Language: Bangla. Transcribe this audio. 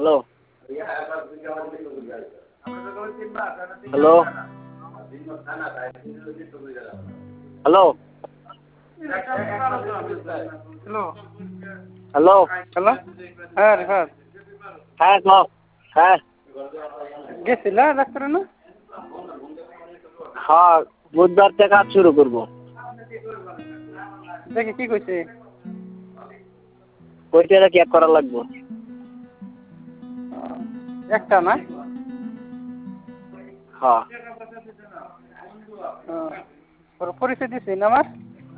hello hello hello hello hello hello হ্যাঁ রিফাত হ্যাঁ কও হ্যাঁ গেছিলা ডাক্তার না হ্যাঁ বুধবার থেকে কাজ শুরু করবো দেখি কি কইছে কইটা চেক করা লাগবে একটা না হ্যাঁ পরিচয় দিছি না আমার